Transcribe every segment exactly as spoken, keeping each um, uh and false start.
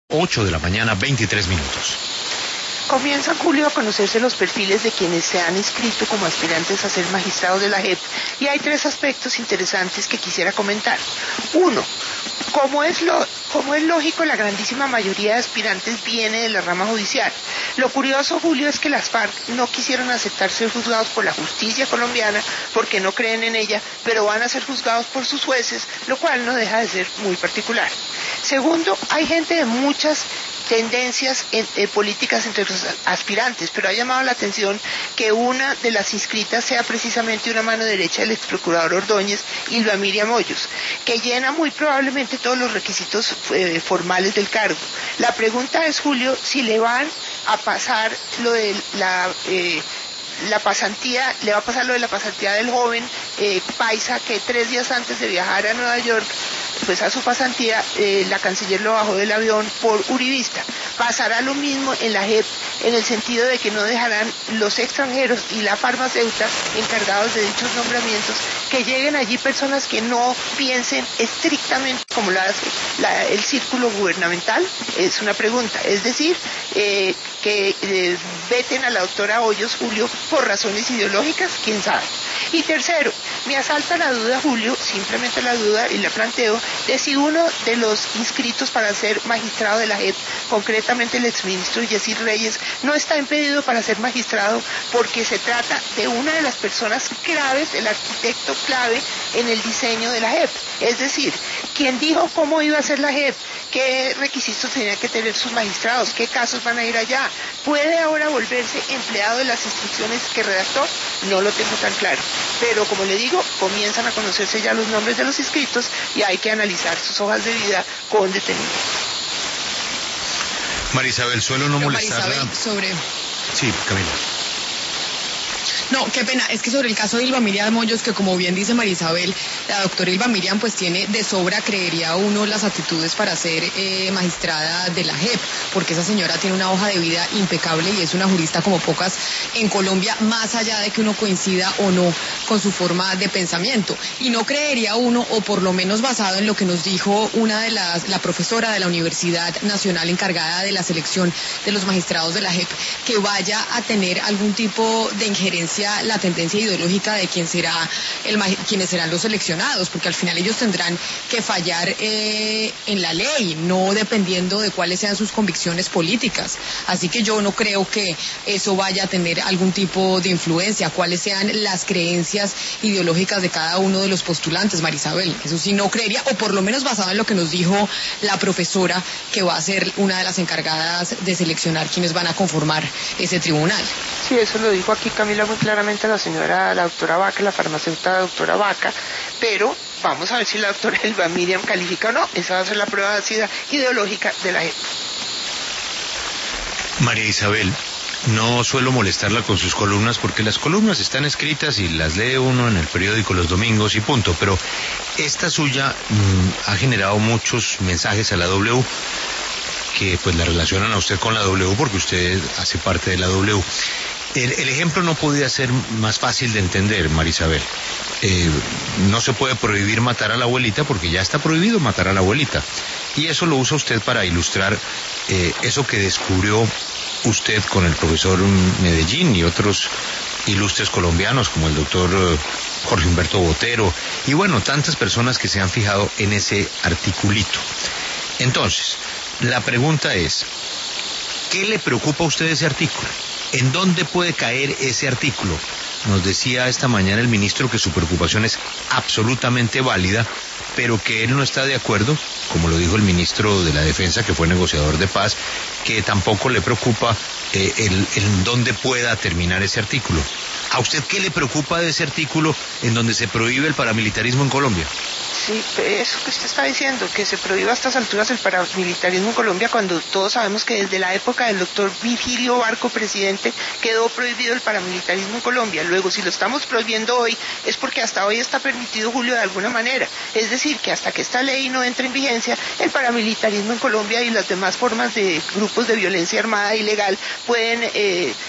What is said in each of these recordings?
ocho de la mañana, veintitrés minutos. Comienza en julio a conocerse los perfiles de quienes se han inscrito como aspirantes a ser magistrados de la J E P y hay tres aspectos interesantes que quisiera comentar. Uno, como es, lo, como es lógico, la grandísima mayoría de aspirantes viene de la rama judicial. Lo curioso, Julio, es que las FARC no quisieron aceptar ser juzgados por la justicia colombiana porque no creen en ella, pero van a ser juzgados por sus jueces, lo cual no deja de ser muy particular. Segundo, hay gente de muchas tendencias en, eh, políticas entre los aspirantes, pero ha llamado la atención que una de las inscritas sea precisamente una mano derecha del ex procurador Ordóñez, Ylva Miriam Hoyos, que llena muy probablemente todos los requisitos eh, formales del cargo. La pregunta es, Julio, si le van a pasar lo de la... Eh, la pasantía, le va a pasar lo de la pasantía del joven eh, paisa que tres días antes de viajar a Nueva York, pues a su pasantía, eh, la canciller lo bajó del avión por uribista. Pasará lo mismo en la J E P, en el sentido de que no dejarán los extranjeros y la farmacéutica encargados de dichos nombramientos que lleguen allí personas que no piensen estrictamente como la, la, el círculo gubernamental. Es una pregunta, es decir, eh, que eh, veten a la doctora Hoyos, Julio, por razones ideológicas, quién sabe. Y tercero, me asalta la duda, Julio, simplemente la duda, y la planteo, de si uno de los inscritos para ser magistrado de la J E P, concretamente el exministro Yesid Reyes, no está impedido para ser magistrado porque se trata de una de las personas claves, el arquitecto clave en el diseño de la J E P. Es decir, quien dijo cómo iba a ser la J E P, qué requisitos tenían que tener sus magistrados, qué casos van a ir allá. ¿Puede ahora volverse empleado de las instrucciones que redactó? No lo tengo tan claro. Pero como le digo, comienzan a conocerse ya los nombres de los inscritos y hay que analizar sus hojas de vida con detenimiento. María Isabel, suelo no molestarla. María Isabel, sobre... Sí, Camila. No, qué pena, es que sobre el caso de Ylva Miriam Hoyos, que como bien dice María Isabel, la doctora Ylva Miriam pues tiene de sobra, creería uno, las actitudes para ser eh, magistrada de la J E P, porque esa señora tiene una hoja de vida impecable y es una jurista como pocas en Colombia, más allá de que uno coincida o no con su forma de pensamiento. Y no creería uno, o por lo menos basado en lo que nos dijo una de las, la profesora de la Universidad Nacional encargada de la selección de los magistrados de la J E P, que vaya a tener algún tipo de injerencia la tendencia ideológica de quién será el, quienes serán los seleccionados, porque al final ellos tendrán que fallar eh, en la ley, no dependiendo de cuáles sean sus convicciones políticas. Así que yo no creo que eso vaya a tener algún tipo de influencia, cuáles sean las creencias ideológicas de cada uno de los postulantes, María Isabel. Eso sí no creería, o por lo menos basado en lo que nos dijo la profesora, que va a ser una de las encargadas de seleccionar quienes van a conformar ese tribunal. Sí, eso lo dijo aquí Camila muy claramente la señora, la doctora Vaca, la farmacéutica doctora Vaca, pero vamos a ver si la doctora Ylva Miriam califica o no. Esa va a ser la prueba de ácida ideológica de la J E P. María Isabel, no suelo molestarla con sus columnas porque las columnas están escritas y las lee uno en el periódico los domingos y punto, pero esta suya mmm, ha generado muchos mensajes a la W que pues la relacionan a usted con la W porque usted hace parte de la W. El, el ejemplo no podía ser más fácil de entender, María Isabel. Eh, no se puede prohibir matar a la abuelita porque ya está prohibido matar a la abuelita. Y eso lo usa usted para ilustrar eh, eso que descubrió usted con el profesor Medellín y otros ilustres colombianos como el doctor eh, Jorge Humberto Botero y bueno, tantas personas que se han fijado en ese articulito. Entonces, la pregunta es, ¿qué le preocupa a usted ese artículo? ¿En dónde puede caer ese artículo? Nos decía esta mañana el ministro que su preocupación es absolutamente válida, pero que él no está de acuerdo, como lo dijo el ministro de la Defensa, que fue negociador de paz, que tampoco le preocupa eh, el, el dónde pueda terminar ese artículo. ¿A usted qué le preocupa de ese artículo en donde se prohíbe el paramilitarismo en Colombia? Sí, eso que usted está diciendo, que se prohíba a estas alturas el paramilitarismo en Colombia, cuando todos sabemos que desde la época del doctor Vigilio Barco, presidente, quedó prohibido el paramilitarismo en Colombia. Luego, si lo estamos prohibiendo hoy, es porque hasta hoy está permitido, Julio, de alguna manera. Es decir, que hasta que esta ley no entre en vigencia, el paramilitarismo en Colombia y las demás formas de grupos de violencia armada ilegal pueden eh,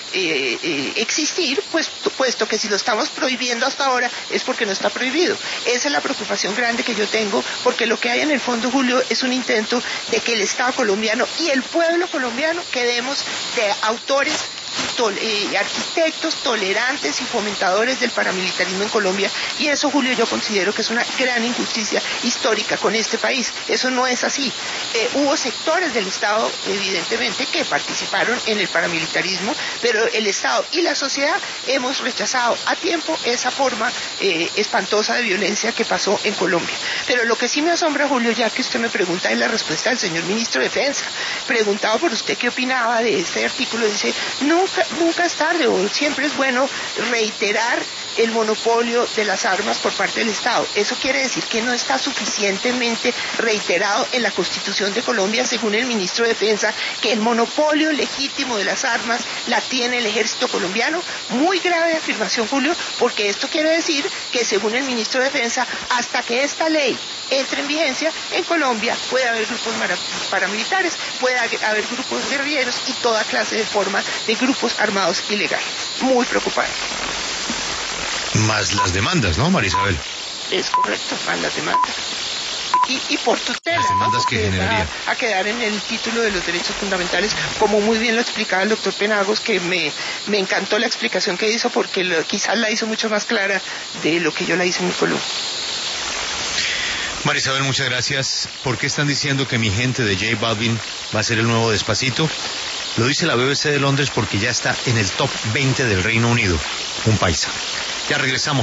eh, eh, existir, pues, puesto que si lo estamos prohibiendo hasta ahora es porque no está prohibido. Esa es la preocupación grande que yo tengo, porque lo que hay en el fondo, Julio, es un intento de que el Estado colombiano y el pueblo colombiano quedemos de autores, Tol eh, arquitectos tolerantes y fomentadores del paramilitarismo en Colombia, y eso, Julio, yo considero que es una gran injusticia histórica con este país. Eso no es así. Eh, hubo sectores del Estado, evidentemente, que participaron en el paramilitarismo, pero el Estado y la sociedad hemos rechazado a tiempo esa forma eh, espantosa de violencia que pasó en Colombia. Pero lo que sí me asombra, Julio, ya que usted me pregunta, es la respuesta del señor ministro de Defensa. Preguntado por usted qué opinaba de este artículo, dice, nunca, nunca es tarde, o siempre es bueno reiterar el monopolio de las armas por parte del Estado. Eso quiere decir que no está suficientemente reiterado en la Constitución de Colombia, según el ministro de Defensa, que el monopolio legítimo de las armas la tiene el ejército colombiano. Muy grave afirmación, Julio, porque esto quiere decir que, según el ministro de Defensa, hasta que esta ley entre en vigencia, en Colombia puede haber grupos paramilitares, puede haber grupos guerrilleros y toda clase de forma de grupos armados ilegales. Muy preocupante. Más las demandas, ¿no, María Isabel? Es correcto, más las demandas. Y, y por tutela, las demandas, ¿no? que generaría a, a quedar en el título de los derechos fundamentales, como muy bien lo explicaba el doctor Penagos, que me, me encantó la explicación que hizo, porque lo, quizás la hizo mucho más clara de lo que yo la hice en mi columna. María Isabel, muchas gracias. ¿Por qué están diciendo que Mi Gente de J Balvin va a ser el nuevo Despacito? Lo dice la B B C de Londres porque ya está en el top veinte del Reino Unido. Un paisa. Ya regresamos.